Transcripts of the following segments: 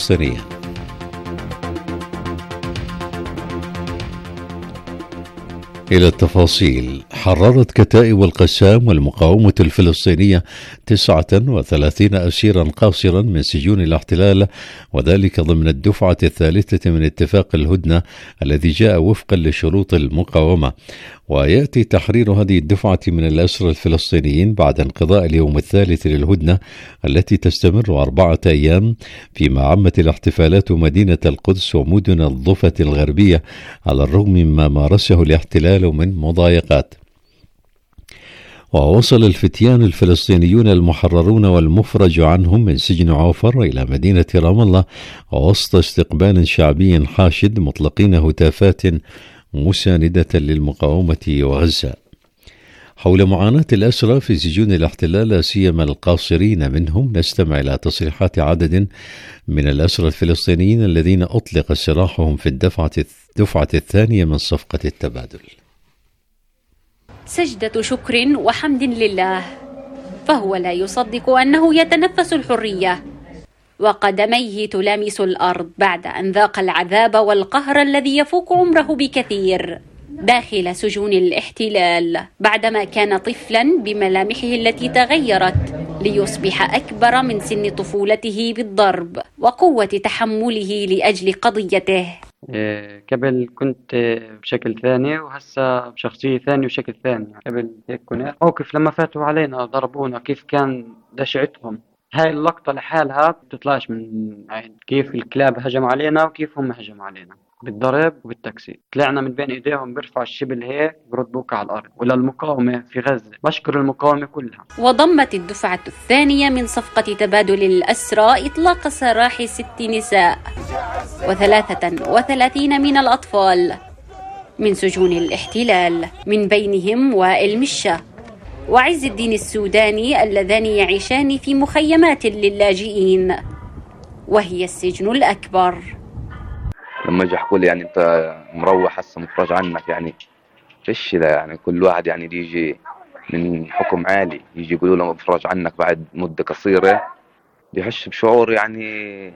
الفلسطينية. إلى التفاصيل. حررت كتائب القسام والمقاومة الفلسطينية 39 أسيرا قاصرا من سجون الاحتلال، وذلك ضمن الدفعة الثالثة من اتفاق الهدنة الذي جاء وفقا لشروط المقاومة. ويأتي تحرير هذه الدفعة من الأسرى الفلسطينيين بعد انقضاء اليوم الثالث للهدنة التي تستمر 4 أيام، فيما عمت الاحتفالات مدينة القدس ومدن الضفة الغربية على الرغم مما مارسه الاحتلال من مضايقات. ووصل الفتيان الفلسطينيون المحررون والمفرج عنهم من سجن عوفر إلى مدينة رام الله وسط استقبال شعبي حاشد مطلقين هتافات مساندة للمقاومة وغزة. حول معاناة الأسرى في سجون الاحتلال لا سيما القاصرين منهم، نستمع إلى تصريحات عدد من الأسرى الفلسطينيين الذين أطلق سراحهم في الدفعة الثانية من صفقة التبادل. سجدة شكر وحمد لله، فهو لا يصدق أنه يتنفس الحرية وقدميه تلامس الأرض بعد أن ذاق العذاب والقهر الذي يفوق عمره بكثير داخل سجون الاحتلال، بعدما كان طفلا بملامحه التي تغيرت ليصبح أكبر من سن طفولته بالضرب وقوة تحمله لأجل قضيته. قبل كنت بشكل ثاني وهسه بشخصية ثانية وشكل ثاني. قبل هيك كنا موقف لما فاتوا علينا ضربونا، كيف كان دشعتهم. هاي اللقطة لحالها بتطلعش من عين كيف الكلاب هجم علينا وكيف هم هجموا علينا بالضرب وبالتاكسي. طلعنا من بين ايديهم بيرفعوا الشبل هيك بردوك على الارض. وللمقاومة في غزة بشكر المقاومة كلها. وضمت الدفعة الثانية من صفقة تبادل الأسرى إطلاق سراح 6 نساء و33 من الأطفال من سجون الاحتلال، من بينهم وائل مشة وعز الدين السوداني اللذان يعيشان في مخيمات للاجئين، وهي السجن الأكبر. لما يجي يحكوا لي يعني انت مروح هسه مفرج عنك، يعني فيش ده، يعني كل واحد يعني يجي من حكم عالي يجي يقولوا له مفرج عنك بعد مدة قصيرة، بيحس بشعور يعني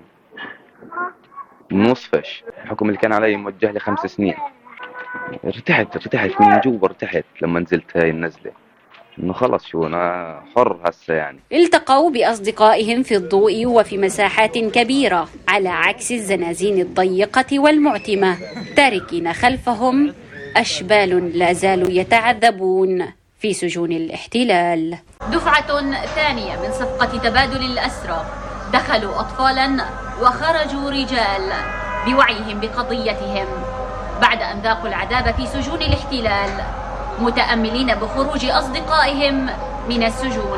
نصفش. الحكم اللي كان علي موجه لي 5 سنين، ارتحت من جوا، ارتحت لما نزلت هاي النزلة انه خلص شو انا حر هسه. يعني التقوا باصدقائهم في الضوء وفي مساحات كبيره على عكس الزنازين الضيقه والمعتمه، تاركين خلفهم اشبال لا زالوا يتعذبون في سجون الاحتلال. دفعه ثانيه من صفقه تبادل الاسرى، دخلوا اطفالا وخرجوا رجال بوعيهم بقضيتهم بعد ان ذاقوا العذاب في سجون الاحتلال، متأملين بخروج أصدقائهم من السجون.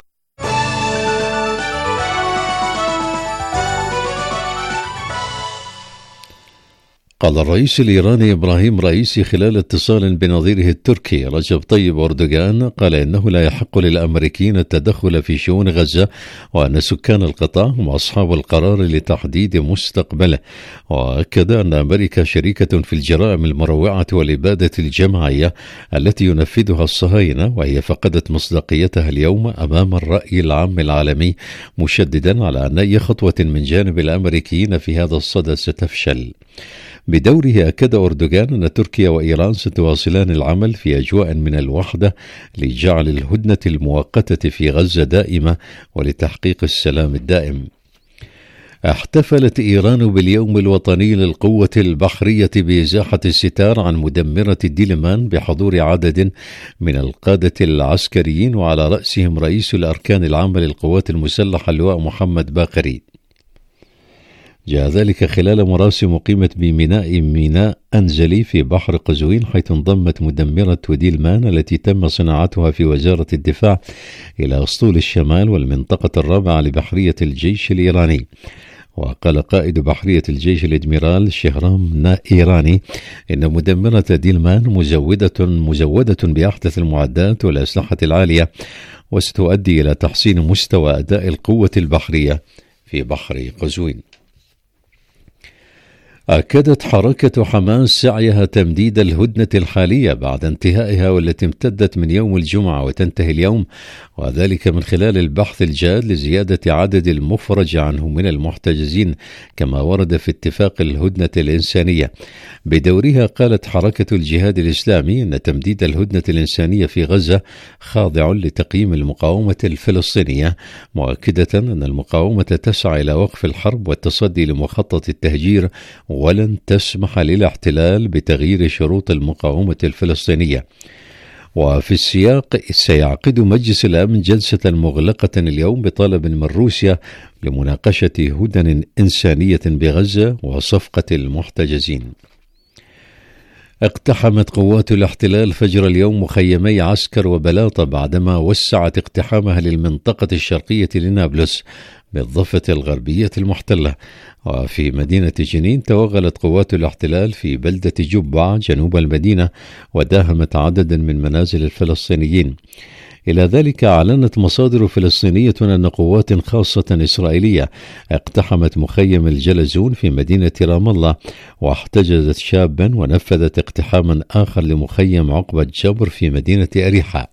قال الرئيس الإيراني إبراهيم رئيسي خلال اتصال بنظيره التركي رجب طيب أردوغان، قال إنه لا يحق للأمريكيين التدخل في شؤون غزة، وأن سكان القطاع هم أصحاب القرار لتحديد مستقبله. وأكد أن أمريكا شريكة في الجرائم المروعة والإبادة الجماعية التي ينفذها الصهاينة، وهي فقدت مصداقيتها اليوم أمام الرأي العام العالمي، مشددا على أن أي خطوة من جانب الأمريكيين في هذا الصدد ستفشل. بدوره أكد أردوغان أن تركيا وإيران ستواصلان العمل في أجواء من الوحدة لجعل الهدنة المؤقتة في غزة دائمة ولتحقيق السلام الدائم. احتفلت إيران باليوم الوطني للقوة البحرية بإزاحة الستار عن مدمرة ديلمان بحضور عدد من القادة العسكريين، وعلى رأسهم رئيس الأركان العامة للقوات المسلحة اللواء محمد باقري. جاء ذلك خلال مراسم أقيمت بميناء أنجلي في بحر قزوين، حيث انضمت مدمرة ديلمان التي تم صناعتها في وزارة الدفاع إلى أسطول الشمال والمنطقة الرابعة لبحرية الجيش الإيراني. وقال قائد بحرية الجيش الإدميرال شهرام إيراني إن مدمرة ديلمان مزودة بأحدث المعدات والأسلحة العالية، وستؤدي إلى تحسين مستوى أداء القوة البحرية في بحر قزوين. أكدت حركة حماس سعيها تمديد الهدنة الحالية بعد انتهائها، والتي امتدت من يوم الجمعة وتنتهي اليوم، وذلك من خلال البحث الجاد لزيادة عدد المفرج عنه من المحتجزين كما ورد في اتفاق الهدنة الإنسانية. بدورها قالت حركة الجهاد الإسلامي أن تمديد الهدنة الإنسانية في غزة خاضع لتقييم المقاومة الفلسطينية، مؤكدة أن المقاومة تسعى إلى وقف الحرب والتصدي لمخطط التهجير، ولن تسمح للاحتلال بتغيير شروط المقاومة الفلسطينية. وفي السياق سيعقد مجلس الأمن جلسة مغلقة اليوم بطلب من روسيا لمناقشة هدن إنسانية بغزة وصفقة المحتجزين. اقتحمت قوات الاحتلال فجر اليوم مخيمي عسكر وبلاطة بعدما وسعت اقتحامها للمنطقة الشرقية لنابلس بالضفة الغربية المحتلة. وفي مدينة جنين توغلت قوات الاحتلال في بلدة جبع جنوب المدينة وداهمت عددا من منازل الفلسطينيين. إلى ذلك أعلنت مصادر فلسطينية أن قوات خاصة إسرائيلية اقتحمت مخيم الجلزون في مدينة رام الله واحتجزت شابا ونفذت اقتحاما آخر لمخيم عقبة جبر في مدينة أريحة.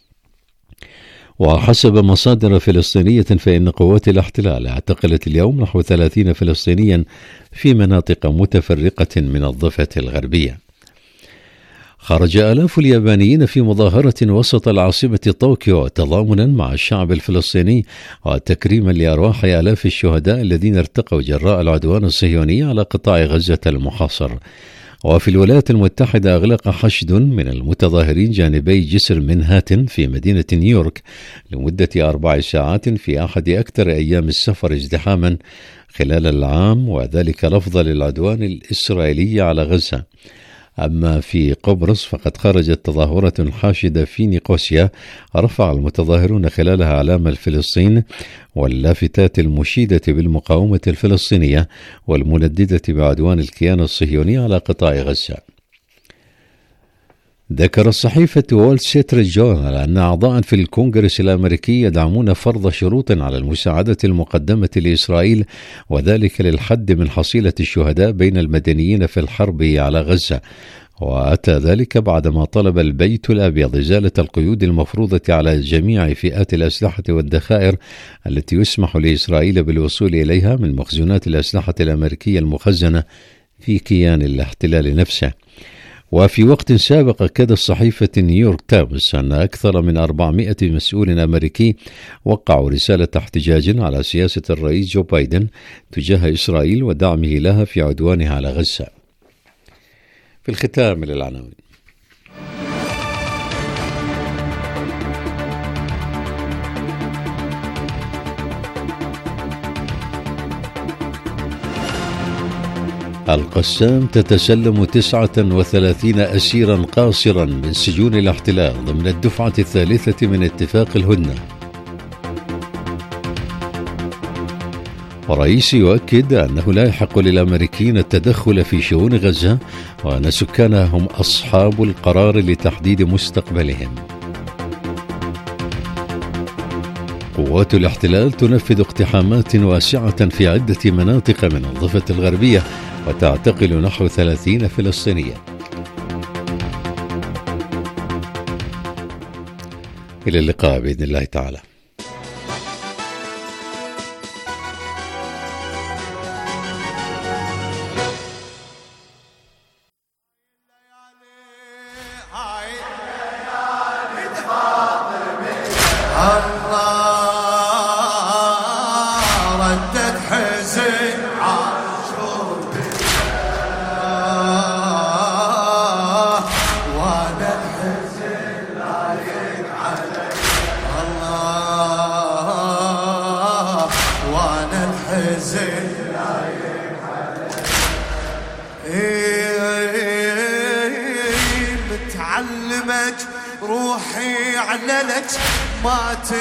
وحسب مصادر فلسطينية فإن قوات الاحتلال اعتقلت اليوم نحو 30 فلسطينيا في مناطق متفرقة من الضفة الغربية. خرج آلاف اليابانيين في مظاهرة وسط العاصمة طوكيو تضامنا مع الشعب الفلسطيني وتكريما لأرواح آلاف الشهداء الذين ارتقوا جراء العدوان الصهيوني على قطاع غزة المحاصر. وفي الولايات المتحدة أغلق حشد من المتظاهرين جانبي جسر منهاتن في مدينة نيويورك لمدة 4 ساعات في أحد أكثر أيام السفر ازدحاما خلال العام، وذلك لفظا للعدوان الإسرائيلي على غزة. أما في قبرص فقد خرجت تظاهرة حاشدة في نيقوسيا رفع المتظاهرون خلالها أعلام الفلسطين واللافتات المشيدة بالمقاومة الفلسطينية والمنددة بعدوان الكيان الصهيوني على قطاع غزة. ذكر صحيفة وول ستريت جورنال أن أعضاء في الكونغرس الأمريكي يدعمون فرض شروط على المساعدة المقدمة لإسرائيل، وذلك للحد من حصيلة الشهداء بين المدنيين في الحرب على غزة. وأتى ذلك بعدما طلب البيت الأبيض إزالة القيود المفروضة على جميع فئات الأسلحة والذخائر التي يسمح لإسرائيل بالوصول إليها من مخزونات الأسلحة الأمريكية المخزنة في كيان الاحتلال نفسه. وفي وقت سابق أكدت صحيفة نيويورك تايمز أن أكثر من 400 مسؤول أمريكي وقعوا رسالة احتجاج على سياسة الرئيس جو بايدن تجاه إسرائيل ودعمه لها في عدوانها على غزة. في الختام للعناوين. القسام تتسلم 39 أسيرا قاصرا من سجون الاحتلال ضمن الدفعة الثالثة من اتفاق الهدنة. ورئيسي يؤكد أنه لا يحق للأمريكيين التدخل في شؤون غزة وأن سكانها هم أصحاب القرار لتحديد مستقبلهم. قوات الاحتلال تنفذ اقتحامات واسعة في عدة مناطق من الضفة الغربية وتعتقل نحو 30 فلسطينيا. إلى اللقاء بإذن الله تعالى. متعلمك روحي عللك مات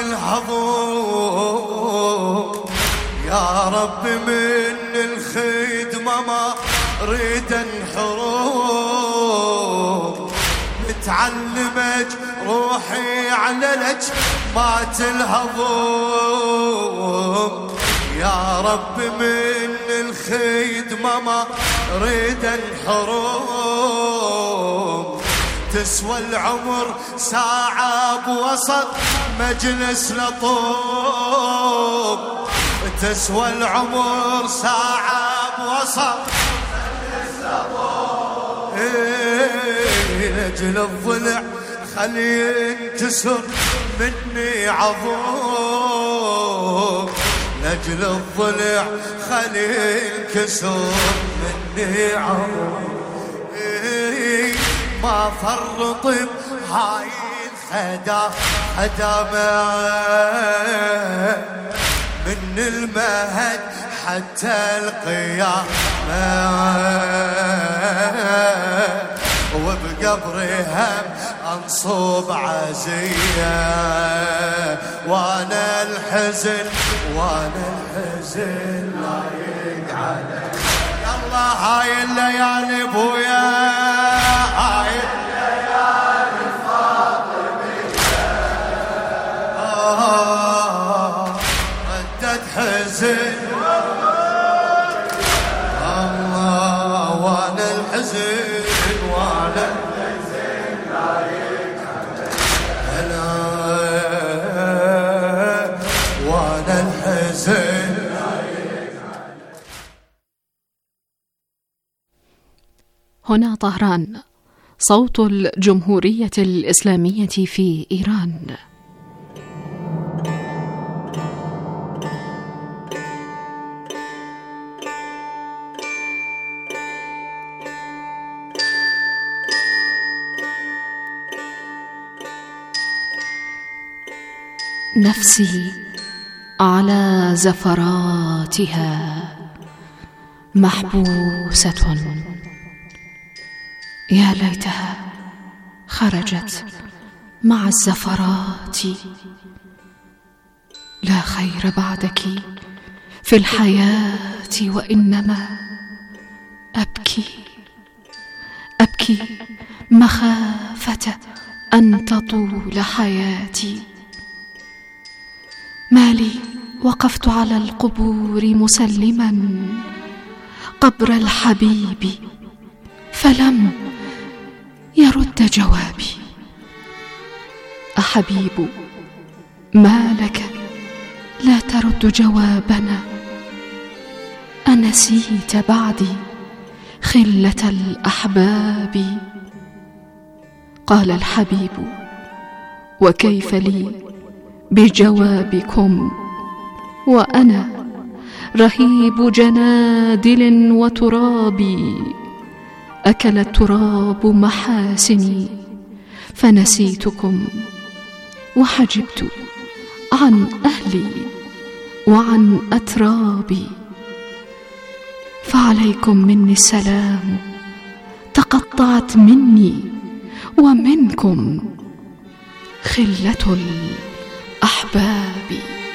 الهضوم يا رب من الخدمة ما ريد انحروم. متعلمك روحي عللك مات الهضوم يا رب من الخدمة ما ريد الحروب، تسوى العمر ساعة بوسط مجلس لطوب، تسوى العمر ساعة بوسط مجلس لطوب. لجل الضلع خلي ينكسر مني عظوم، لجل الضلع خلي ينكسر مني عظوم. ما فرط بهاي الخدامة من المهد حتى القيامة، وبقبرها انصب عزية وانا الحزن لا يقعد. يلا هاي الليالي بويا، هاي الليالي فاطمية، ردت حزن الله وانا الحزن لا يقعد، وانا الحزن. هنا طهران، صوت الجمهورية الإسلامية في إيران. نفسي على زفراتها محبوسة، يا ليتها خرجت مع الزفرات. لا خير بعدك في الحياة، وإنما أبكي مخافة أن تطول حياتي. ما لي وقفت على القبور مسلما قبر الحبيب، فلم يرد جوابي. أحبيب ما لك لا ترد جوابنا؟ أنسيت بعدي خلة الأحباب؟ قال الحبيب: وكيف لي بجوابكم وأنا رهيب جنادل وترابي، أكل التراب محاسني فنسيتكم، وحجبت عن أهلي وعن أترابي. فعليكم مني السلام، تقطعت مني ومنكم خلة الأحباب.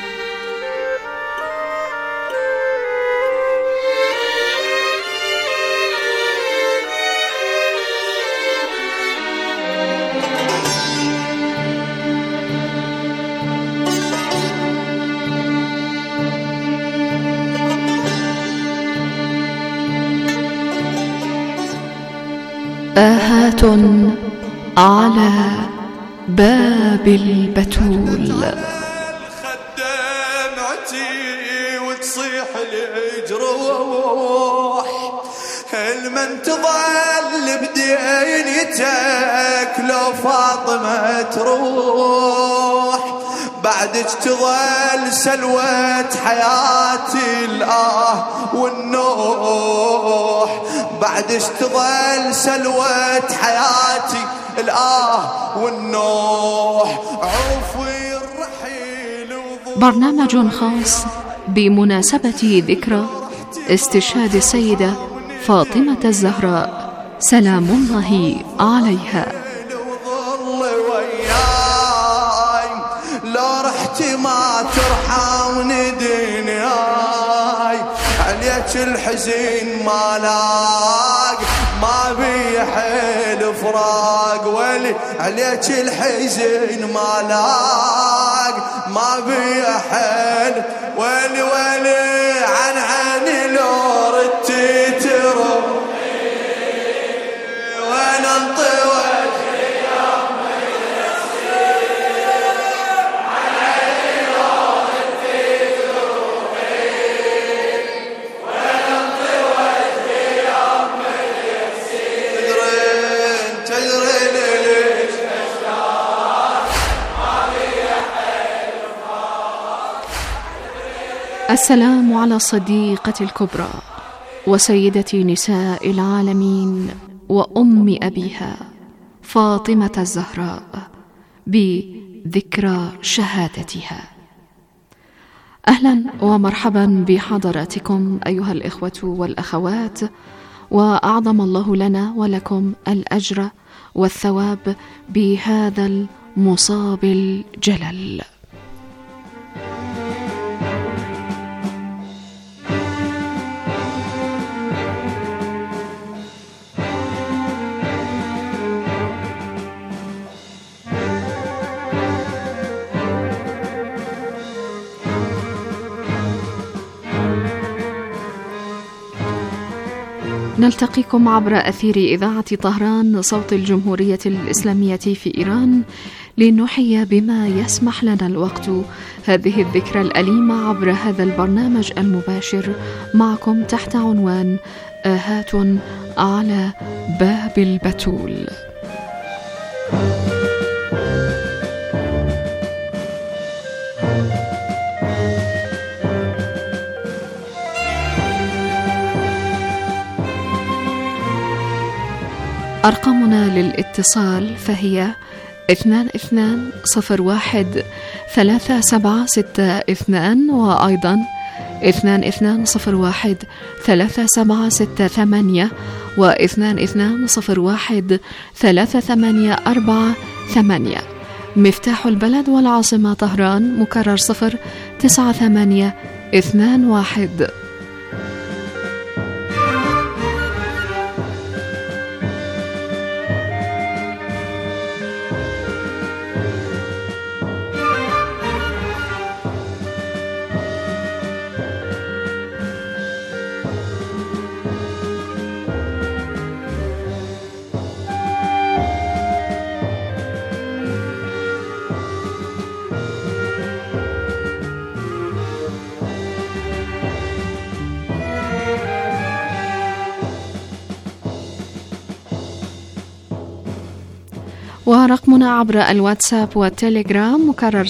آهات على باب البتول، خدمعتي وتصيح الجروح، المن تظل بدينتك لو فاطمة تروح، بعدك تظل سلوة حياتي الآه والنوح، بعدك تظل سلوة حياتي الآه والنوح. عوفي الرحيل برنامج خاص بمناسبة ذكرى استشهاد السيدة فاطمة الزهراء سلام الله عليها. لو رحت ما ترحمني دنياي، عليك الحزين ما لاق، ما بي حيل فراق، ولي عليك الحزين ما لاق، ما بي حيل، ولي عن عيني لو ردت تروح، السلام على الصديقة الكبرى وسيدة نساء العالمين وأم أبيها فاطمة الزهراء بذكرى شهادتها. أهلا ومرحبا بحضراتكم أيها الإخوة والأخوات، وأعظم الله لنا ولكم الأجر والثواب بهذا المصاب الجلل. نلتقيكم عبر أثير إذاعة طهران صوت الجمهورية الإسلامية في إيران لنحيي بما يسمح لنا الوقت هذه الذكرى الأليمة عبر هذا البرنامج المباشر معكم تحت عنوان آهات على باب البتول. أرقامنا للاتصال فهي 22013762 وأيضا 22013768 و22013848. مفتاح البلد والعاصمة طهران مكرر 09821. ورقمنا عبر الواتساب والتليجرام مكرر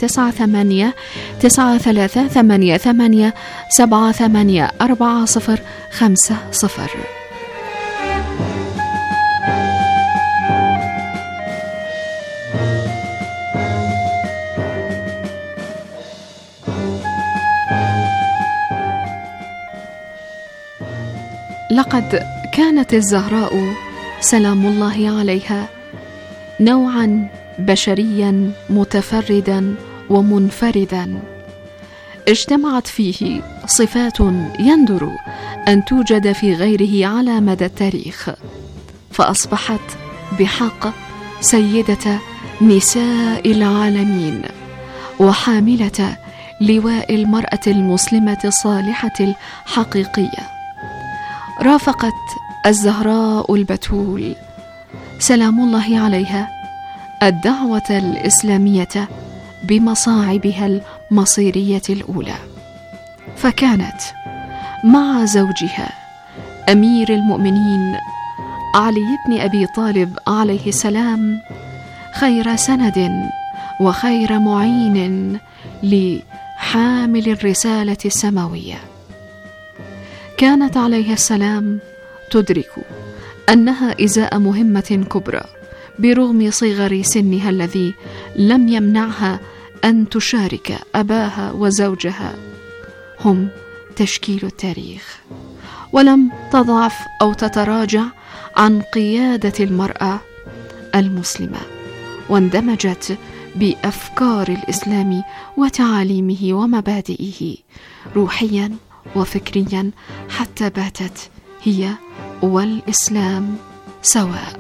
098-9388-784-050. لقد كانت الزهراء سلام الله عليها نوعا بشريا متفردا ومنفردا، اجتمعت فيه صفات يندر أن توجد في غيره على مدى التاريخ، فأصبحت بحق سيدة نساء العالمين وحاملة لواء المرأة المسلمة الصالحة الحقيقية. رافقت الزهراء البتول سلام الله عليها الدعوة الإسلامية بمصاعبها المصيرية الأولى، فكانت مع زوجها أمير المؤمنين علي بن أبي طالب عليه السلام خير سند وخير معين لحامل الرسالة السماوية. كانت عليه السلام تدرك أنها إزاء مهمة كبرى برغم صغر سنها الذي لم يمنعها أن تشارك أباها وزوجها هم تشكيل التاريخ، ولم تضعف أو تتراجع عن قيادة المرأة المسلمة، واندمجت بأفكار الإسلام وتعاليمه ومبادئه روحيا وفكريا حتى باتت هي والإسلام سواء.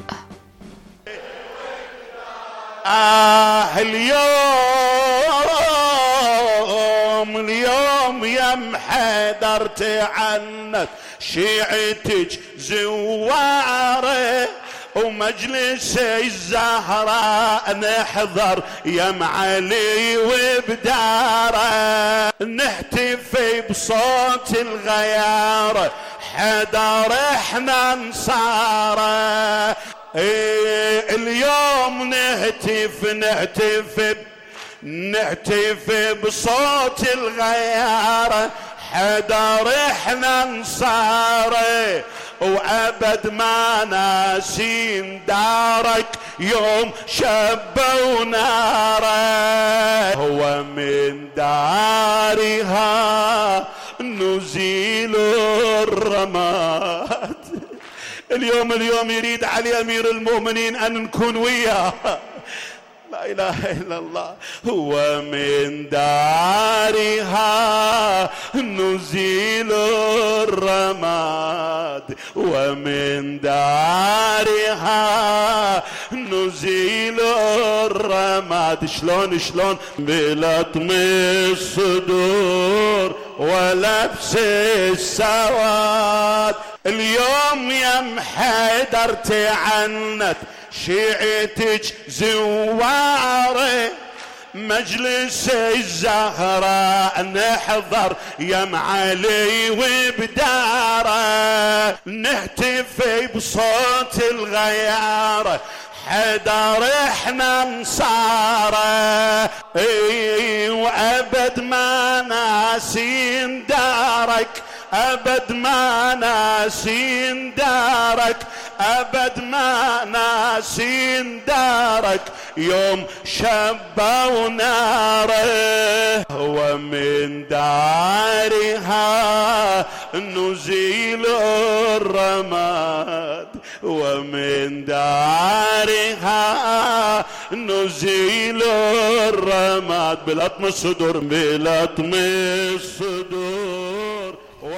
اليوم يم حيدر تعنت شيعتك زواره ومجلس الزهراء نحضر يم علي وبداره، نهتف بصوت الغيار حدر احنا نصاره. اليوم نهتف نهتف بصوت الغيارة حدر احنا نصاره وابد ما ناسين دارك يوم شبوا ناره هو من دارها نزيل الرماد. اليوم يريد علي امير المؤمنين ان نكون وياه. لا إله إلا الله. هو من دارها نزيل الرماد ومن دارها نزيل الرماد. شلون بلطم الصدور ولبس السواد. اليوم يم حيدر تعنت شيعتك زواره مجلس الزهراء نحضر يم علي وبداره نهتف بصوت الغيارة حدر احنا نصاره وابد ما ناسين دارك أبد ما ناسين دارك أبد ما ناسين دارك يوم شبوا ناره. ومن دارها نزيل الرماد ومن دارها نزيل الرماد. بلطم الصدور بلطم الصدور.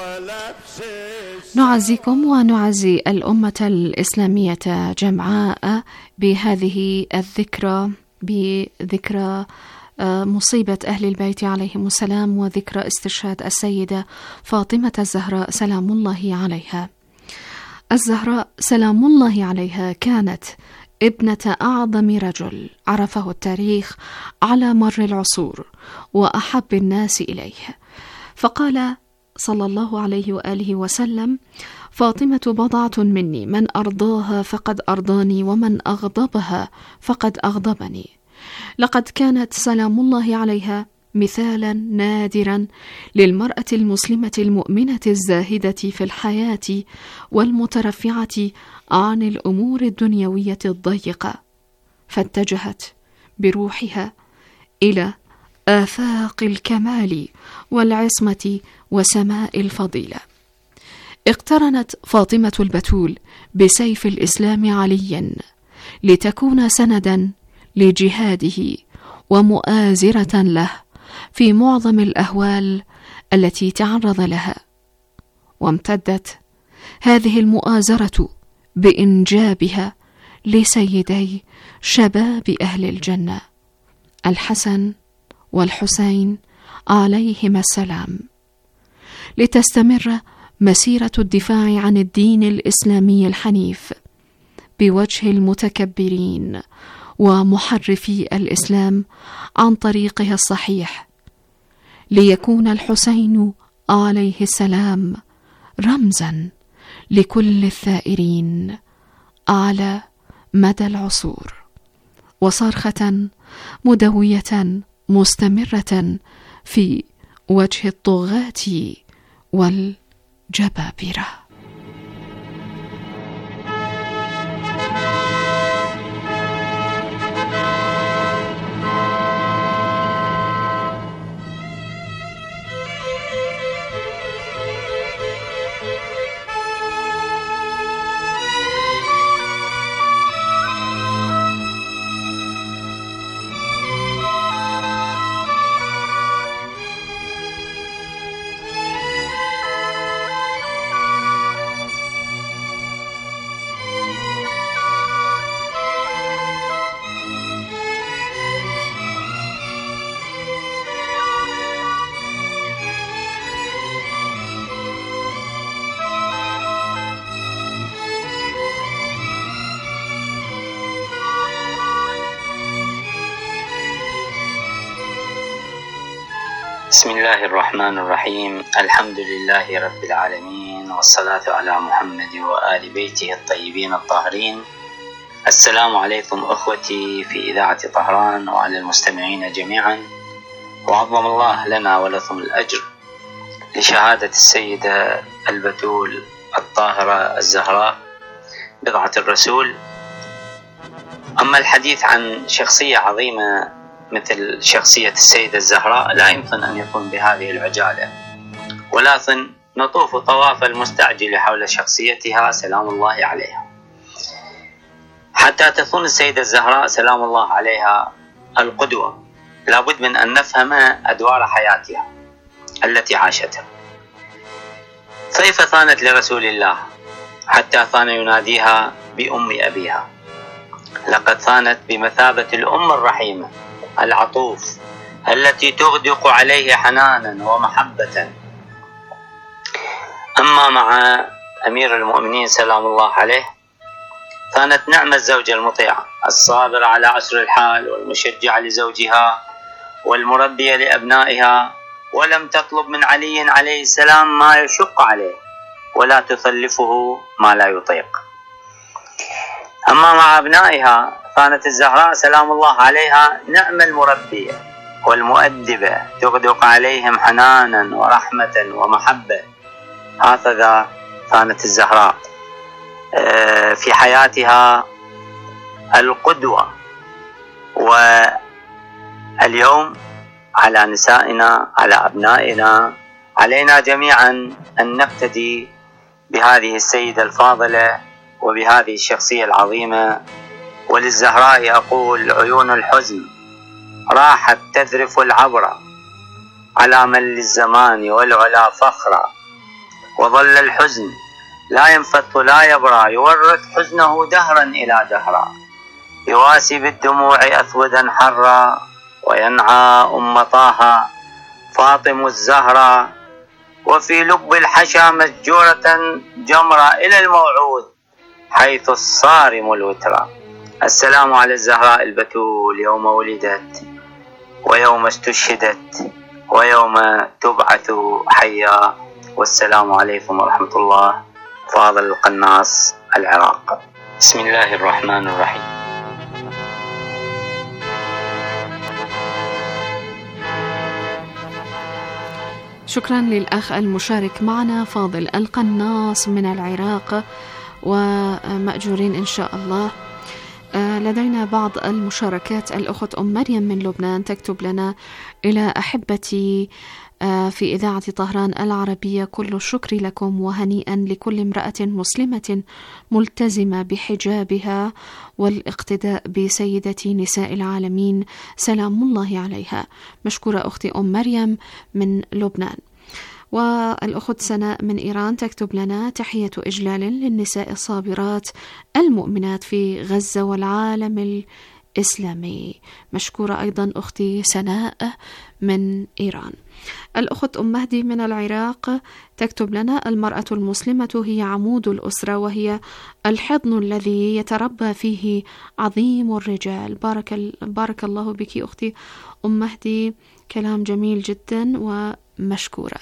نعزيكم ونعزي الأمة الإسلامية جمعاء بهذه الذكرى، بذكرى مصيبة أهل البيت عليهم السلام وذكرى استشهاد السيدة فاطمة الزهراء سلام الله عليها. الزهراء سلام الله عليها كانت ابنة أعظم رجل عرفه التاريخ على مر العصور وأحب الناس إليه، فقال صلى الله عليه وآله وسلم: فاطمة بضعة مني، من أرضاها فقد أرضاني ومن أغضبها فقد أغضبني. لقد كانت سلام الله عليها مثالا نادرا للمرأة المسلمة المؤمنة الزاهدة في الحياة والمترفعة عن الأمور الدنيوية الضيقة، فاتجهت بروحها إلى آفاق الكمال والعصمة وسماء الفضيلة. اقترنت فاطمة البتول بسيف الإسلام عليا لتكون سندا لجهاده ومؤازرة له في معظم الأهوال التي تعرض لها. وامتدت هذه المؤازرة بإنجابها لسيدي شباب أهل الجنة الحسن والحسين عليهما السلام، لتستمر مسيرة الدفاع عن الدين الإسلامي الحنيف بوجه المتكبرين ومحرفي الإسلام عن طريقها الصحيح، ليكون الحسين عليه السلام رمزا لكل الثائرين على مدى العصور، وصرخة مدوية مستمرة في وجه الطغاة والجبابرة. بسم الله الرحمن الرحيم. الحمد لله رب العالمين، والصلاة على محمد وآل بيته الطيبين الطاهرين السلام عليكم أخوتي في إذاعة طهران وعلى المستمعين جميعا، وعظم الله لنا ولكم الأجر لشهادة السيدة البتول الطاهرة الزهراء بضعة الرسول. أما الحديث عن شخصية عظيمة مثل شخصية السيدة الزهراء لا يمكن أن يكون بهذه العجالة، ولكن نطوف طواف المستعجل حول شخصيتها سلام الله عليها، حتى تكون السيدة الزهراء سلام الله عليها القدوة. لابد من أن نفهم أدوار حياتها التي عاشتها، كيف ثانت لرسول الله حتى ثان يناديها بأم أبيها. لقد ثانت بمثابة الأم الرحيمة العطوف التي تغدق عليه حنانا ومحبة. أما مع أمير المؤمنين سلام الله عليه، كانت نعم الزوجة المطيعة الصابرة على عسر الحال والمشجعة لزوجها والمربية لأبنائها، ولم تطلب من علي عليه السلام ما يشق عليه ولا تثلفه ما لا يطيق. أما مع أبنائها كانت الزهراء سلام الله عليها نعم المربية والمؤدبة، تغدق عليهم حنانا ورحمة ومحبة. هكذا كانت الزهراء في حياتها القدوة. واليوم على نسائنا، على أبنائنا، علينا جميعا أن نقتدي بهذه السيدة الفاضلة وبهذه الشخصية العظيمة. وللزهراء أقول: عيون الحزن راحت تذرف العبر على من للزمان والعلا فخرا، وظل الحزن لا ينفث لا يبرى، يورث حزنه دهرا إلى دهرا، يواسي بالدموع أسودا حرا، وينعى أم طه فاطم الزهراء، وفي لب الحشا مسجورة جمرة إلى الموعود حيث الصارم الوترى. السلام على الزهراء البتول يوم ولدت ويوم استشهدت ويوم تبعث حيا. والسلام عليكم ورحمة الله. فاضل القناص، العراق. بسم الله الرحمن الرحيم. شكرا للأخ المشارك معنا فاضل القناص من العراق، ومأجورين إن شاء الله. لدينا بعض المشاركات. الأخت أم مريم من لبنان تكتب لنا: إلى أحبتي في إذاعة طهران العربية، كل الشكر لكم، وهنيئا لكل امرأة مسلمة ملتزمة بحجابها والاقتداء بسيدة نساء العالمين سلام الله عليها. مشكورة أختي أم مريم من لبنان. والأخت سناء من إيران تكتب لنا: تحية إجلال للنساء الصابرات المؤمنات في غزة والعالم الإسلامي. مشكورة أيضا أختي سناء من إيران. الأخت أم مهدي من العراق تكتب لنا: المرأة المسلمة هي عمود الأسرة، وهي الحضن الذي يتربى فيه عظيم الرجال. بارك الله بك أختي أم مهدي، كلام جميل جدا ومشكورة.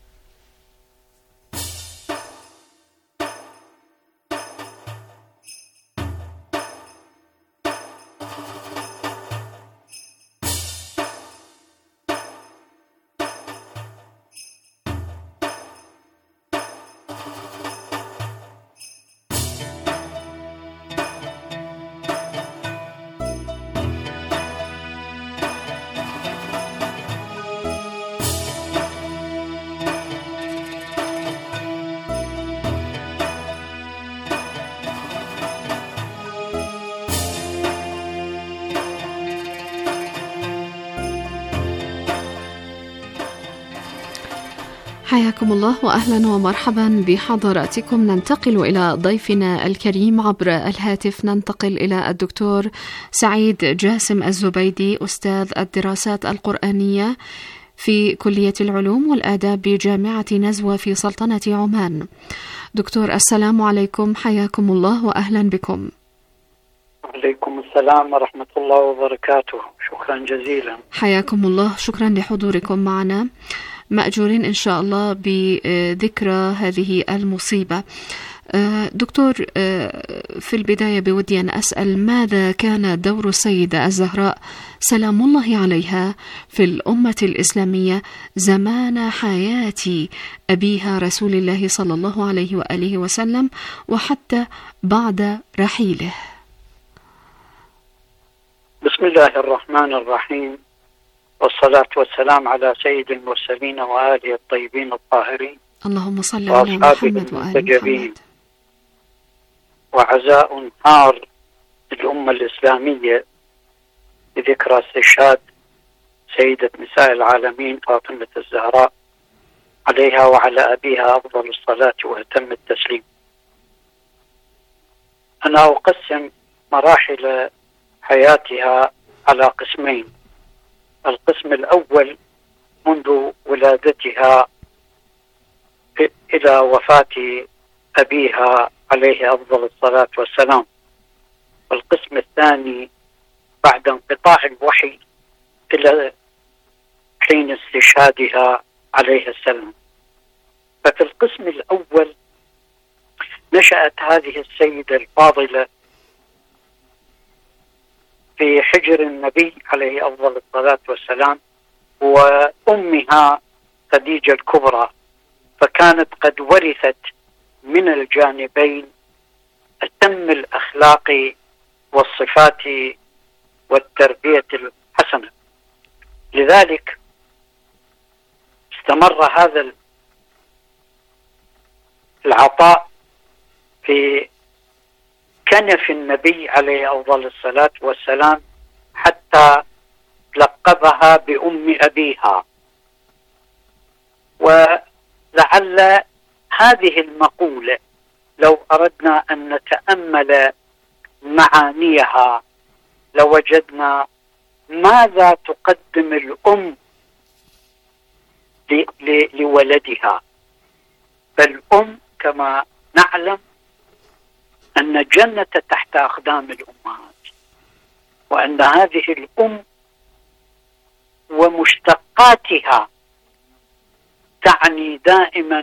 حياكم الله وأهلا ومرحبا بحضراتكم. ننتقل إلى ضيفنا الكريم عبر الهاتف. ننتقل إلى الدكتور سعيد جاسم الزبيدي، أستاذ الدراسات القرآنية في كلية العلوم والآداب بجامعة نزوة في سلطنة عمان. دكتور السلام عليكم، حياكم الله وأهلا بكم. عليكم السلام ورحمة الله وبركاته. شكرا جزيلا. حياكم الله، شكرا لحضوركم معنا. مأجورين إن شاء الله بذكرى هذه المصيبة. دكتور، في البداية بودي أن أسأل ماذا كان دور السيدة الزهراء سلام الله عليها في الأمة الإسلامية زمان حياة أبيها رسول الله صلى الله عليه وآله وسلم وحتى بعد رحيله؟ بسم الله الرحمن الرحيم، والصلاة والسلام على سيد المرسلين وآله الطيبين الطاهرين، اللهم صل على محمد وآل محمد. وعزاء حار للأمة الإسلامية بذكرى استشهاد سيدة نساء العالمين فاطمة الزهراء عليها وعلى أبيها أفضل الصلاة وأتم التسليم. أنا أقسم مراحل حياتها على قسمين. القسم الأول منذ ولادتها إلى وفاة أبيها عليه أفضل الصلاة والسلام، والقسم الثاني بعد انقطاع الوحي إلى حين استشهادها عليه السلام. ففي القسم الأول نشأت هذه السيدة الفاضلة في حجر النبي عليه أفضل الصلاة والسلام وأمها خديجة الكبرى، فكانت قد ورثت من الجانبين أتم الأخلاق والصفات والتربية الحسنة. لذلك استمر هذا العطاء في كنف النبي عليه أفضل الصلاة والسلام حتى لقبها بأم أبيها. ولعل هذه المقولة لو أردنا أن نتأمل معانيها لوجدنا ماذا تقدم الأم لولدها. فالأم كما نعلم أن الجنة تحت أقدام الأمهات، وأن هذه الأم ومشتقاتها تعني دائما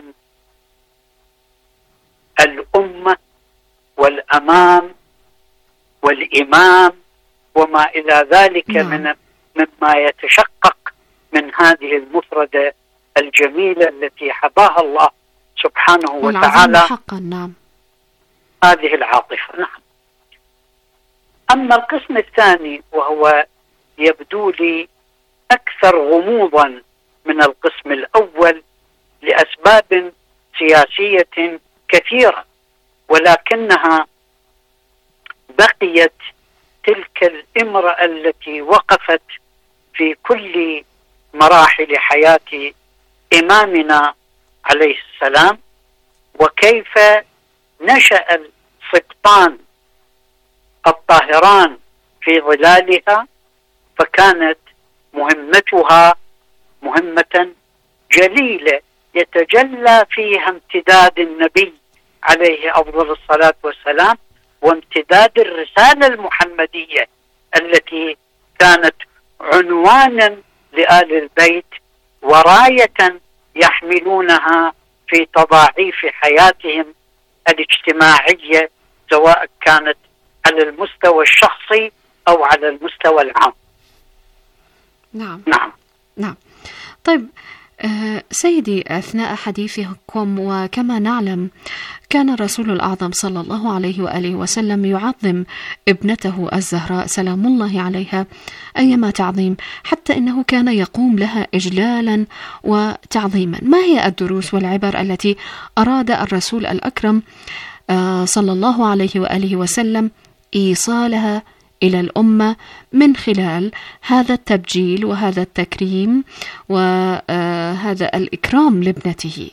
الأمة والأمام والإمام وما إلى ذلك مما يتشقق من هذه المفردة الجميلة التي حباها الله سبحانه وتعالى حقا. نعم، هذه العاطفة. نعم. أما القسم الثاني وهو يبدو لي أكثر غموضا من القسم الأول لأسباب سياسية كثيرة، ولكنها بقيت تلك الامرأة التي وقفت في كل مراحل حياة إمامنا عليه السلام، وكيف نشأ السبطان الطاهران في ظلالها، فكانت مهمتها مهمة جليلة يتجلى فيها امتداد النبي عليه أفضل الصلاة والسلام وامتداد الرسالة المحمدية التي كانت عنوانا لآل البيت وراية يحملونها في تضاعيف حياتهم الاجتماعية، سواء كانت على المستوى الشخصي أو على المستوى العام. نعم. نعم. نعم. طيب سيدي، أثناء حديثكم وكما نعلم كان الرسول الأعظم صلى الله عليه وآله وسلم يعظم ابنته الزهراء سلام الله عليها أيما تعظيم، حتى إنه كان يقوم لها إجلالا وتعظيما. ما هي الدروس والعبر التي أراد الرسول الأكرم صلى الله عليه وآله وسلم إيصالها إلى الأمة من خلال هذا التبجيل وهذا التكريم وهذا الإكرام لابنته؟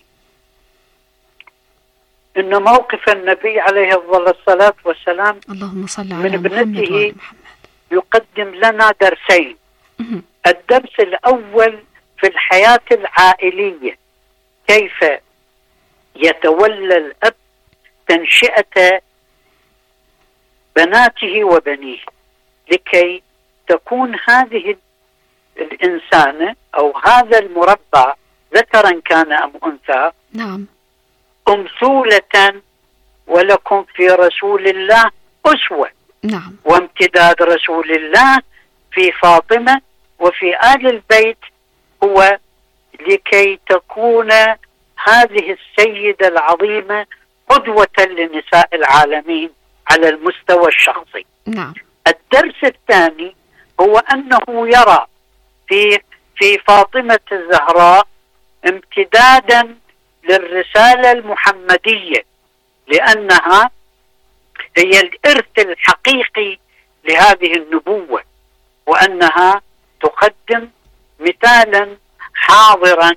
إن موقف النبي عليه أفضل الصلاة والسلام اللهم صل على من ابنته محمد يقدم لنا درسين. الدرس الأول في الحياة العائلية، كيف يتولى الأب تنشئة بناته وبنيه لكي تكون هذه الإنسانة أو هذا المربع ذكرا كان أم أنثى نعم أمثولة ولكم في رسول الله أسوة. نعم. وامتداد رسول الله في فاطمة وفي آل البيت هو لكي تكون هذه السيدة العظيمة قدوة لنساء العالمين على المستوى الشخصي. نعم. الدرس الثاني هو أنه يرى في فاطمة الزهراء امتدادا للرسالة المحمدية، لأنها هي الإرث الحقيقي لهذه النبوة، وأنها تقدم مثالا حاضرا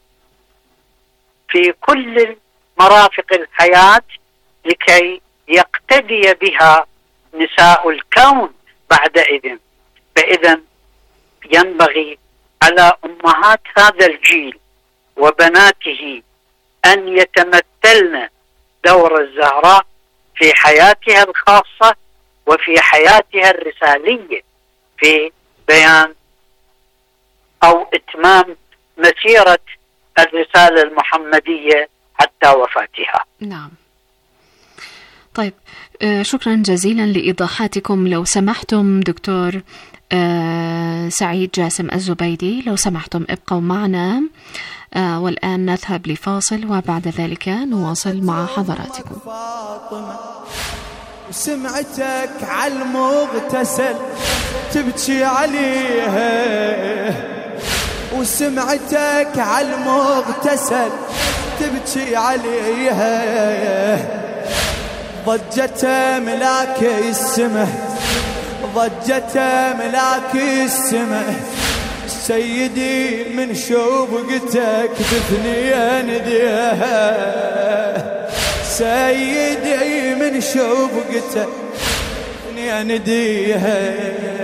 في كل مرافق الحياة لكي يقتدي بها نساء الكون بعدئذ. فإذا ينبغي على أمهات هذا الجيل وبناته أن يتمثلن دور الزهراء في حياتها الخاصة وفي حياتها الرسالية في بيان أو إتمام مسيرة الرسالة المحمدية حتى وفاتها. نعم. طيب، شكرا جزيلا لإيضاحاتكم. لو سمحتم دكتور سعيد جاسم الزبيدي، لو سمحتم ابقوا معنا، والآن نذهب لفاصل وبعد ذلك نواصل مع حضراتكم. سمعتك على المغتسل تبكي عليها، وسمعتك على المغتسل تبكي عليها، ضجت ملاك السماء، ضجت ملاك السماء، سيدي من شوقتك باثنين ديها، سيدي من شوقتك باثنين ديها،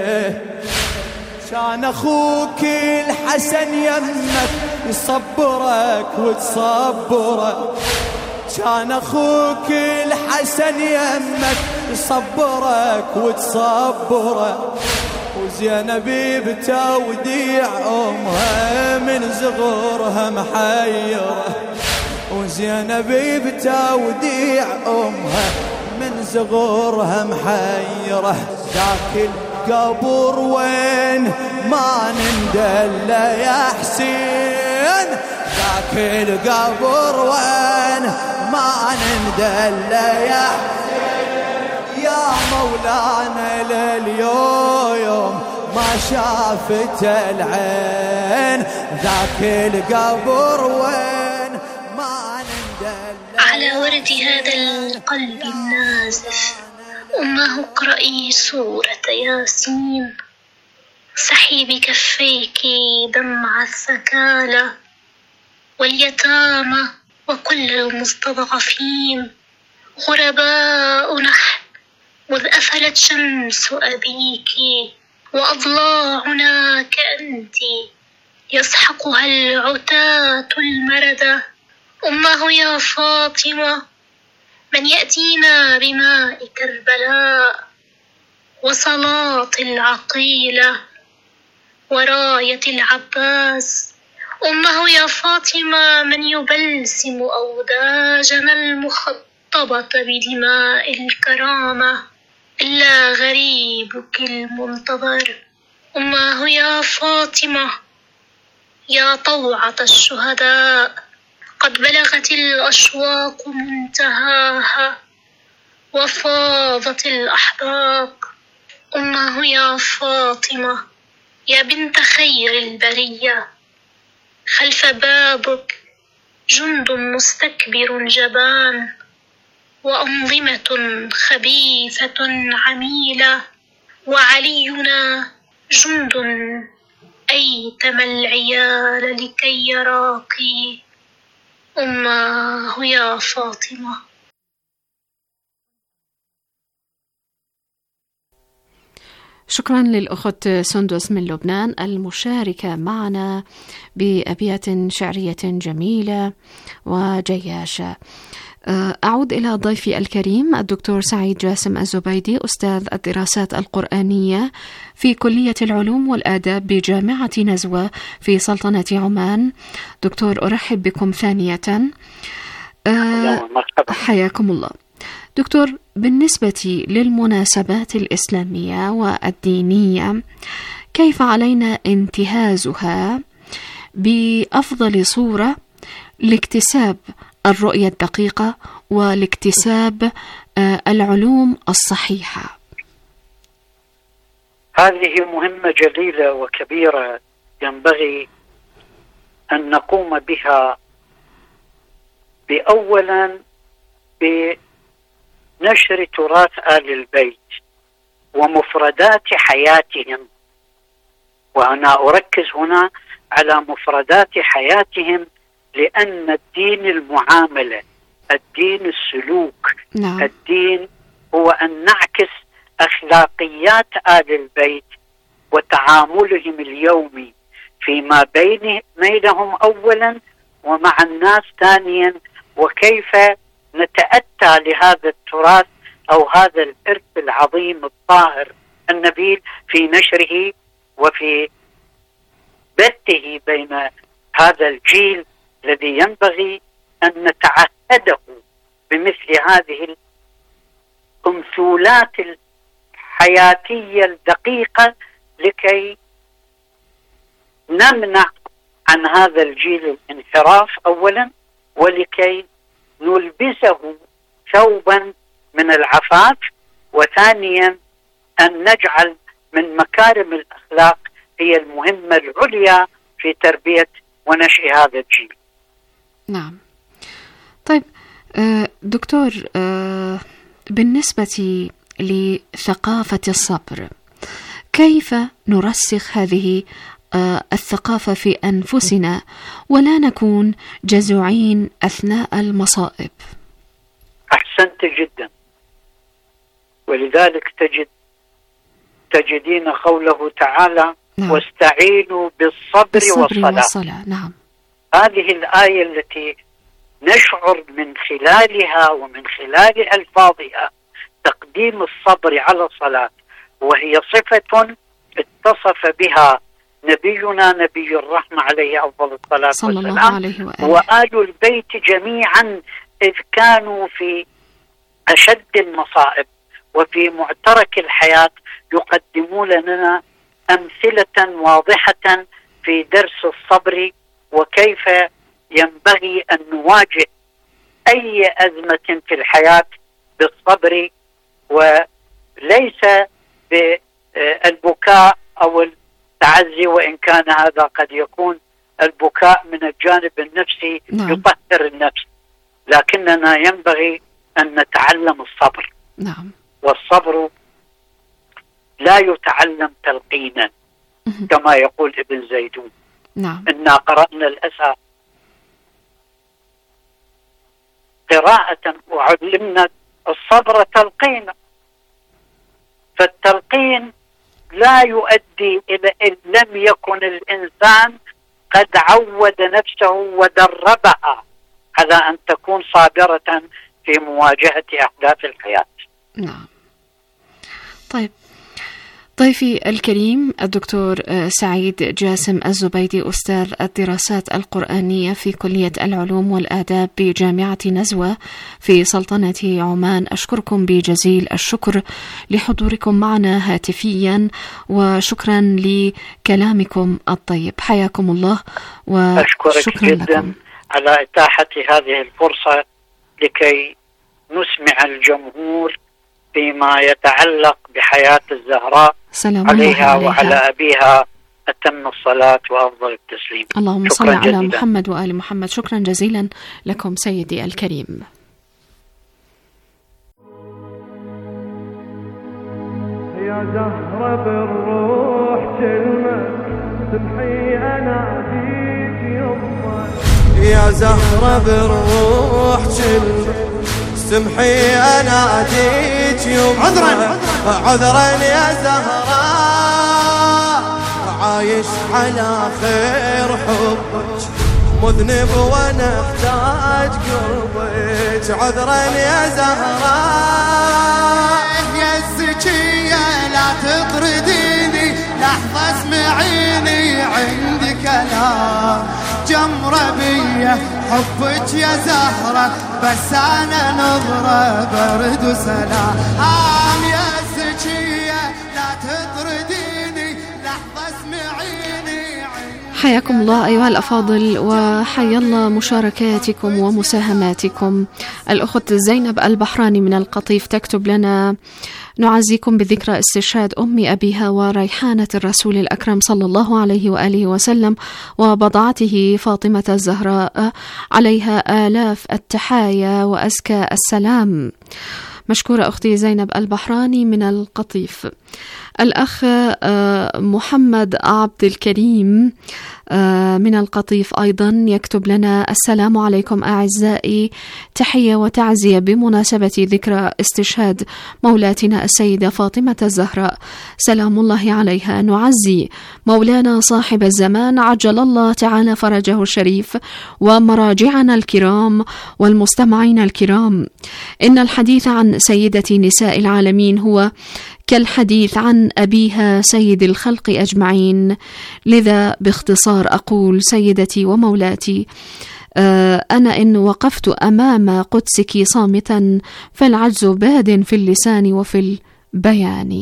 كان اخوك الحسن يمك يصبرك وتصبرك، كان اخوك الحسن يمك يصبرك وتصبرك، وزينب بتوديع امها من صغرها محيره، وزينب بتوديع امها من صغرها محيره، ذاك القبر وين ما نندل يا حسين، ذاك القبر وين ما نندل يا حسين، يا مولانا لليوم ما شافت العين، ذاك القبر وين ما نندل. على ورد هذا القلب النازف أمه اقرئي سورة ياسين، سحي بكفيك دمع الثكالى واليتامى وكل المستضعفين، غرباء نحن مذ أفلت شمس أبيك، وأضلاعنا كأنت يسحقها العتاة المردى. أمه يا فاطمة، من يأتينا بماء كربلاء وصلاة العقيلة وراية العباس؟ أمه يا فاطمة، من يبلسم أوداجنا المخطبة بدماء الكرامة إلا غريبك المنتظر؟ أمه يا فاطمة، يا طوعة الشهداء، قد بلغت الأشواق منتهاها وفاضت الأحراق. أمه يا فاطمة، يا بنت خير البرية، خلف بابك جند مستكبر جبان، وأنظمة خبيثة عميلة، وعلينا جند أيتم العيال لكي يراقي. أمه يا فاطمة. شكرا للأخت سندس من لبنان المشاركة معنا بأبيات شعرية جميلة وجياشة. أعود إلى ضيفي الكريم الدكتور سعيد جاسم الزبيدي، أستاذ الدراسات القرآنية في كلية العلوم والآداب بجامعة نزوة في سلطنة عمان. دكتور، أرحب بكم ثانية. حياكم الله. دكتور، بالنسبة للمناسبات الإسلامية والدينية، كيف علينا انتهازها بأفضل صورة لاكتساب الرؤية الدقيقة ولاكتساب العلوم الصحيحة؟ هذه مهمة جليلة وكبيرة ينبغي أن نقوم بها بأولا بنشر تراث آل البيت ومفردات حياتهم، وأنا أركز هنا على مفردات حياتهم، لأن الدين المعاملة، الدين السلوك، نعم. الدين هو أن نعكس أخلاقيات آل البيت وتعاملهم اليومي فيما بينهم أولا ومع الناس ثانيا، وكيف نتأتى لهذا التراث أو هذا الإرث العظيم الطاهر النبيل في نشره وفي بثه بين هذا الجيل الذي ينبغي أن نتعهده بمثل هذه الأمثولات الحياتية الدقيقة لكي نمنع عن هذا الجيل الانحراف أولا، ولكي نلبسه ثوبا من العفاف، وثانيا أن نجعل من مكارم الأخلاق هي المهمة العليا في تربية ونشء هذا الجيل. نعم. طيب دكتور، بالنسبة لثقافة الصبر، كيف نرسخ هذه الثقافة في أنفسنا ولا نكون جزوعين أثناء المصائب؟ أحسنت جدا، ولذلك تجدين قوله تعالى: نعم. واستعينوا بالصبر والصلاة. نعم. هذه الآية التي نشعر من خلالها ومن خلال ألفاظها تقديم الصبر على الصلاة، وهي صفة اتصف بها نبينا نبي الرحمة عليه أفضل الصلاة والسلام وآل البيت جميعا، إذ كانوا في أشد المصائب وفي معترك الحياة يقدمون لنا أمثلة واضحة في درس الصبر، وكيف ينبغي أن نواجه أي أزمة في الحياة بالصبر، وليس بالبكاء أو التعزي، وإن كان هذا قد يكون البكاء من الجانب النفسي يطهر النفس، لكننا ينبغي أن نتعلم الصبر. نعم. والصبر لا يتعلم تلقينا كما يقول ابن زيدون. نعم. إنا قرأنا الأسى قراءة وعلمنا الصبر تلقينا، فالتلقين لا يؤدي إلى إن لم يكن الإنسان قد عود نفسه ودربها على أن تكون صابرة في مواجهة أحداث الحياة. نعم. طيب، ضيفي الكريم الدكتور سعيد جاسم الزبيدي، أستاذ الدراسات القرآنية في كلية العلوم والآداب بجامعة نزوة في سلطنة عمان، أشكركم بجزيل الشكر لحضوركم معنا هاتفيا، وشكرا لكلامكم الطيب. حياكم الله وشكرا جدا لكم على إتاحة هذه الفرصة لكي نسمع الجمهور فيما يتعلق بحياة الزهراء عليها وعلى أبيها أتم الصلاة وأفضل التسليم. اللهم صل على محمد وآل محمد. شكرا جزيلا لكم سيدي الكريم. يا زهرة بالروح كلمة سمحي أناديك يمه، يا زهرة بالروح كلمة سمحي أناديك يمه، عذرا يا زهراء عايش على خير حبك، مذنب وانا احتاج قربك، عذرا يا زهراء يا الزكية لا تطرديني لحظة اسمعيني عندي كلام، جمرة بيه حبك يا زهرة بس أنا نظرة برد وسلام. يا زكية لا تطرديني لحظة اسمعيني. حياكم الله أيها الأفاضل، وحيا الله مشاركاتكم ومساهماتكم. الأخت زينب البحراني من القطيف تكتب لنا: نعزيكم بذكرى استشهاد أم أبيها وريحانة الرسول الأكرم صلى الله عليه وآله وسلم وبضعته فاطمة الزهراء، عليها آلاف التحايا وأزكى السلام. مشكورة أختي زينب البحراني من القطيف. الأخ محمد عبد الكريم من القطيف أيضا يكتب لنا: السلام عليكم أعزائي، تحية وتعزية بمناسبة ذكرى استشهاد مولاتنا السيدة فاطمة الزهراء سلام الله عليها. نعزي مولانا صاحب الزمان عجل الله تعالى فرجه الشريف ومراجعنا الكرام والمستمعين الكرام. إن الحديث عن سيدة نساء العالمين هو كالحديث عن أبيها سيد الخلق أجمعين، لذا باختصار أقول: سيدتي ومولاتي، أنا إن وقفت أمام قدسك صامتا فالعجز باد في اللسان وفي البيان.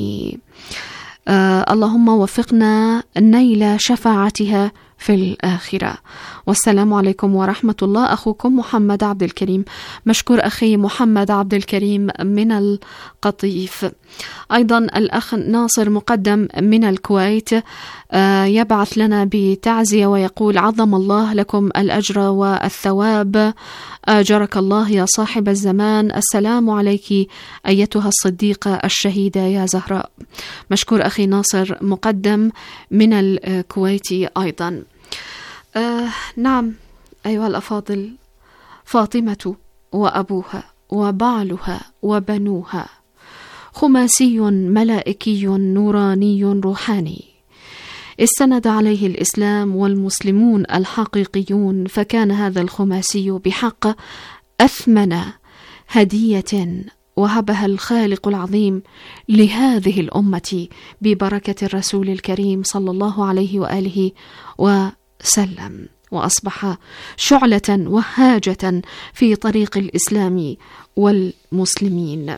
اللهم وفقنا نيل شفاعتها في الآخرة. والسلام عليكم ورحمة الله. أخوكم محمد عبد الكريم. مشكور أخي محمد عبد الكريم من القطيف. أيضا الأخ ناصر مقدم من الكويت يبعث لنا بتعزية ويقول: عظم الله لكم الأجر والثواب، أجرك الله يا صاحب الزمان، السلام عليك أيتها الصديقة الشهيدة يا زهراء. مشكور أخي ناصر مقدم من الكويت أيضا. نعم أيها الأفاضل، فاطمة وأبوها وبعلها وبنوها خماسي ملائكي نوراني روحاني، استند عليه الإسلام والمسلمون الحقيقيون، فكان هذا الخماسي بحق أثمن هدية وهبها الخالق العظيم لهذه الأمة ببركة الرسول الكريم صلى الله عليه وآله وسلم، وأصبح شعلة وهاجة في طريق الإسلام والمسلمين.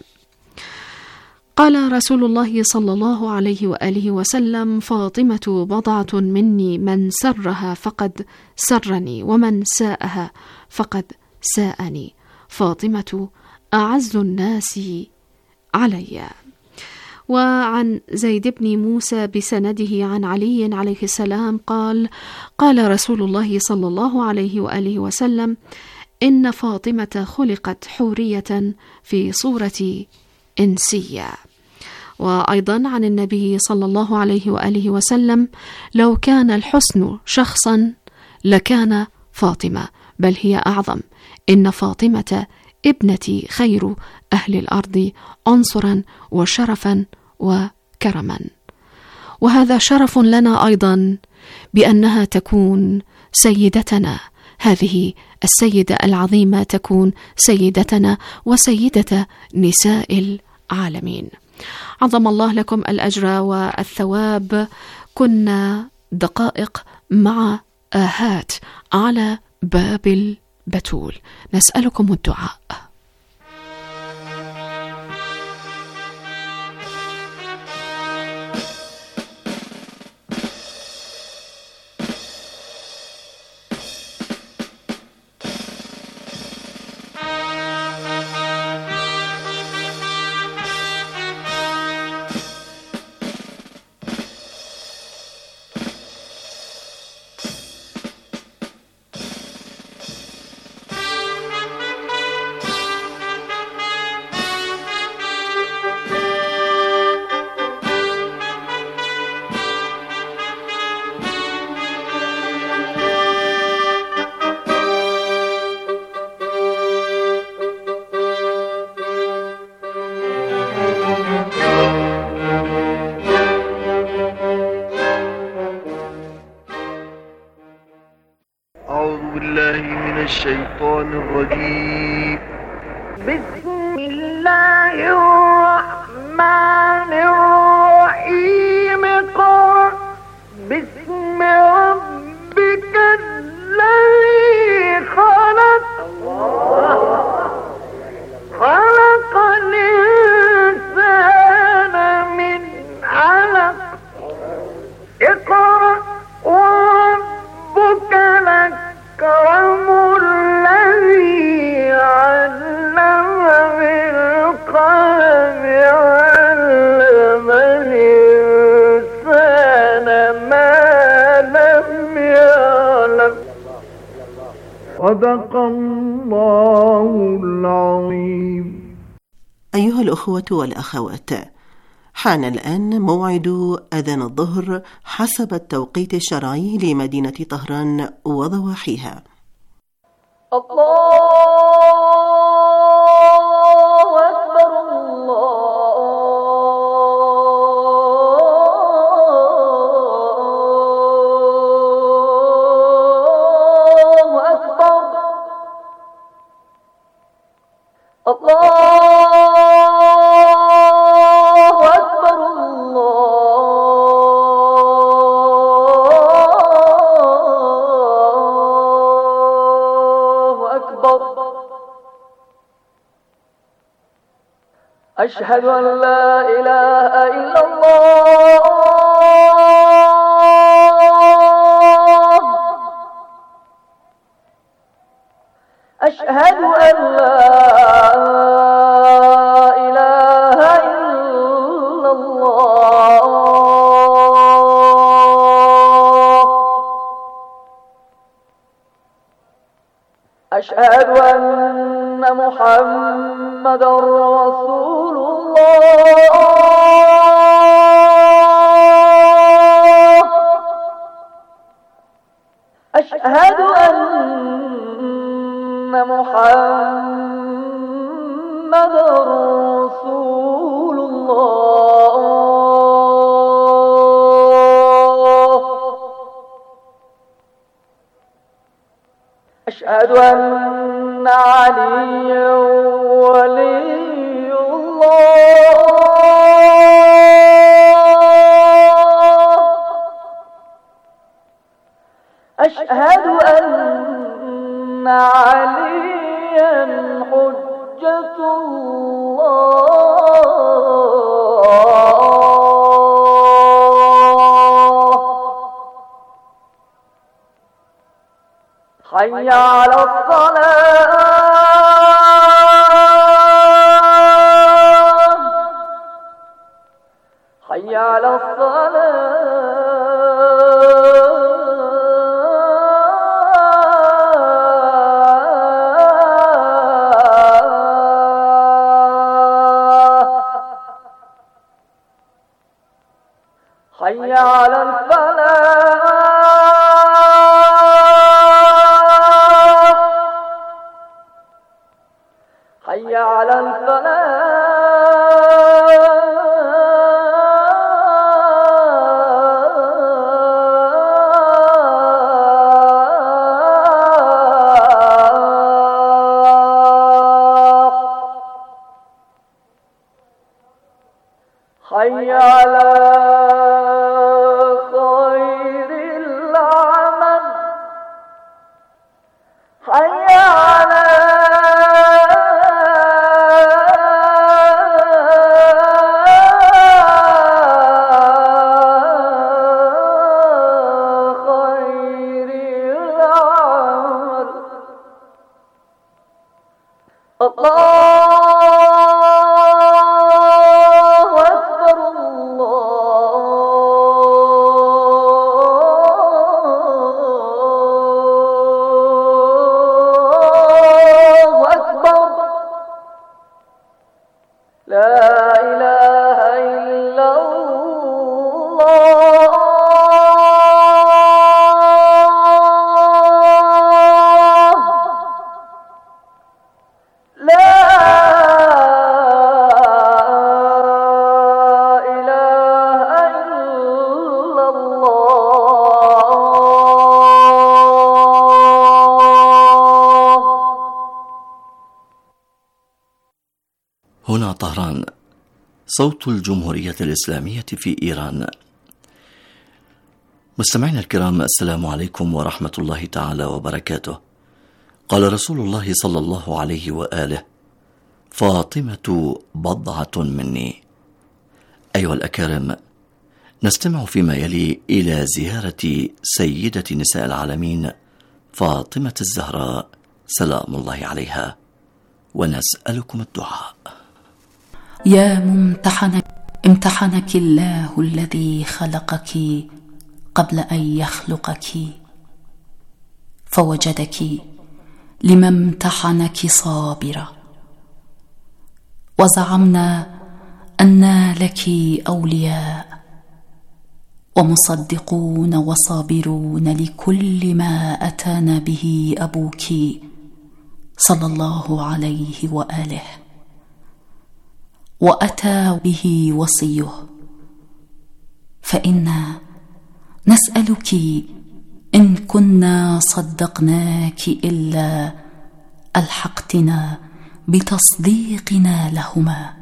قال رسول الله صلى الله عليه وآله وسلم: فاطمة بضعة مني، من سرها فقد سرني ومن ساءها فقد ساءني. فاطمة أعز الناس علي. وعن زيد بن موسى بسنده عن علي عليه السلام قال: قال رسول الله صلى الله عليه وآله وسلم: إن فاطمة خلقت حورية في صورة إنسية. وأيضا عن النبي صلى الله عليه وآله وسلم: لو كان الحسن شخصا لكان فاطمة، بل هي أعظم. إن فاطمة ابنتي خير أهل الأرض عنصرا وشرفا وكرما. وهذا شرف لنا أيضا بأنها تكون سيدتنا، هذه السيدة العظيمة تكون سيدتنا وسيدة نساء العالمين. عظم الله لكم الأجر والثواب. كنا دقائق مع آهات على باب البتول، نسألكم الدعاء. الشيطان الرجيم. بسم الله الرحمن الرحيم. قل بسم ربك الذي خلق صدق الله العظيم. أيها الأخوة والأخوات، حان الآن موعد أذان الظهر حسب التوقيت الشرعي لمدينة طهران وضواحيها. الله أكبر الله أكبر الله أكبر الله أكبر. أشهد أن لا إله إلا الله أشهد أن لا إله إلا الله أشهد أن محمدًا رسول الله أشهد أن محمدًا رسول الله أشهد أن عليا ولي الله أشهد أن عليا حجة الله. حي على الصلاة حي على حي على الفلاح حي على الفلاح حي على حي على خير العمل. الله أكبر الله أكبر. لا إله إلا الله. لا إله إلا الله. هنا طهران، صوت الجمهورية الإسلامية في إيران. مستمعينا الكرام، السلام عليكم ورحمة الله تعالى وبركاته. قال رسول الله صلى الله عليه وآله: فاطمة بضعة مني. أيها الأكارم، نستمع فيما يلي إلى زيارة سيدة نساء العالمين فاطمة الزهراء سلام الله عليها، ونسألكم الدعاء. يا ممتحنة، امتحنك الله الذي خلقك قبل أن يخلقك، فوجدك لما امتحنك صابرة، وزعمنا أن لك أولياء ومصدقون وصابرون لكل ما أتانا به أبوك صلى الله عليه وآله، وأتى به وصيه، فإنا نسألك إن كنا صدقناك إلا ألحقتنا بتصديقنا لهما،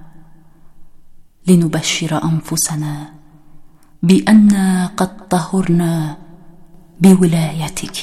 لنبشر أنفسنا بأننا قد طهرنا بولايتك.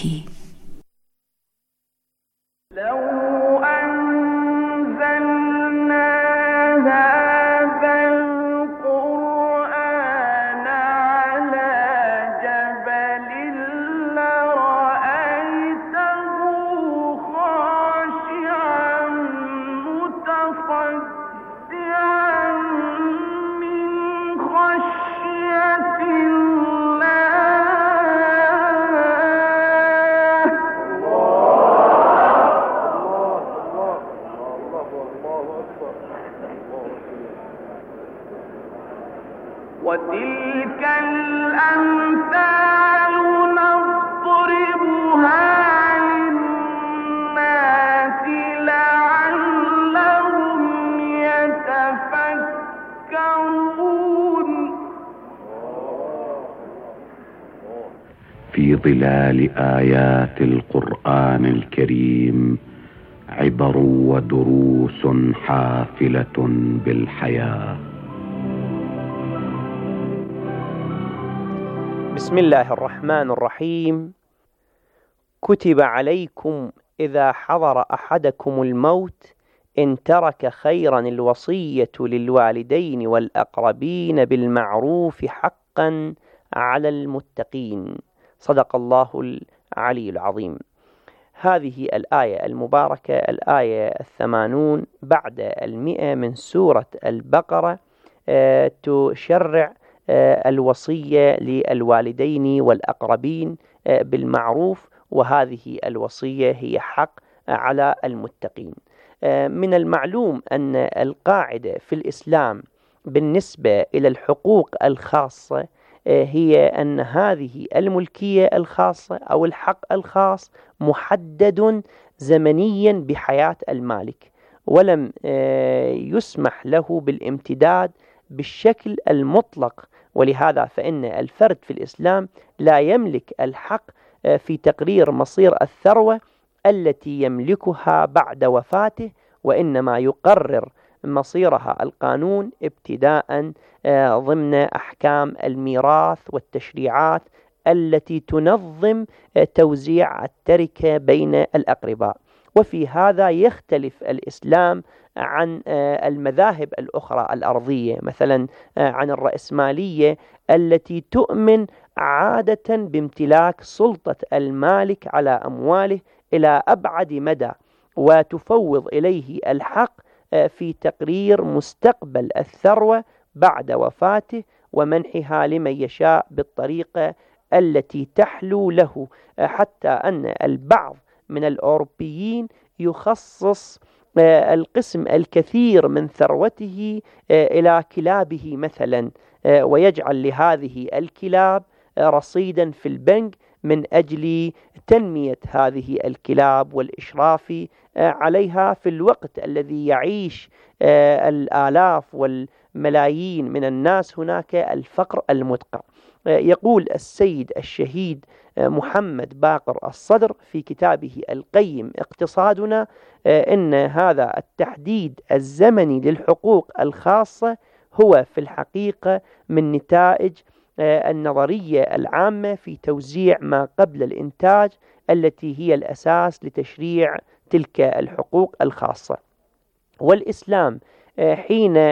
وتلك الأمثال نضربها للناس لعلهم يتفكرون. في ظلال آيات القرآن الكريم عبر ودروس حافلة بالحياة. بسم الله الرحمن الرحيم. كتب عليكم إذا حضر أحدكم الموت إن ترك خيرا الوصية للوالدين والأقربين بالمعروف حقا على المتقين. صدق الله العلي العظيم. هذه الآية المباركة الآية 80 بعد 100 من سورة البقرة تشرع الوصية للوالدين والأقربين بالمعروف، وهذه الوصية هي حق على المتقين. من المعلوم أن القاعدة في الإسلام بالنسبة إلى الحقوق الخاصة هي أن هذه الملكية الخاصة أو الحق الخاص محدد زمنيا بحياة المالك، ولم يسمح له بالامتداد بالشكل المطلق، ولهذا فإن الفرد في الإسلام لا يملك الحق في تقرير مصير الثروة التي يملكها بعد وفاته، وإنما يقرر مصيرها القانون ابتداء ضمن أحكام الميراث والتشريعات التي تنظم توزيع التركة بين الأقرباء. وفي هذا يختلف الإسلام عن المذاهب الأخرى الأرضية، مثلا عن الرأسمالية التي تؤمن عادة بامتلاك سلطة المالك على أمواله إلى أبعد مدى، وتفوض إليه الحق في تقرير مستقبل الثروة بعد وفاته ومنحها لمن يشاء بالطريقة التي تحلو له، حتى أن البعض من الأوروبيين يخصص القسم الكثير من ثروته إلى كلابه مثلا، ويجعل لهذه الكلاب رصيدا في البنك من أجل تنمية هذه الكلاب والإشراف عليها في الوقت الذي يعيش الآلاف والملايين من الناس هناك الفقر المدقع. يقول السيد الشهيد محمد باقر الصدر في كتابه القيم اقتصادنا إن هذا التحديد الزمني للحقوق الخاصة هو في الحقيقة من نتائج النظرية العامة في توزيع ما قبل الإنتاج التي هي الأساس لتشريع تلك الحقوق الخاصة. والإسلام حين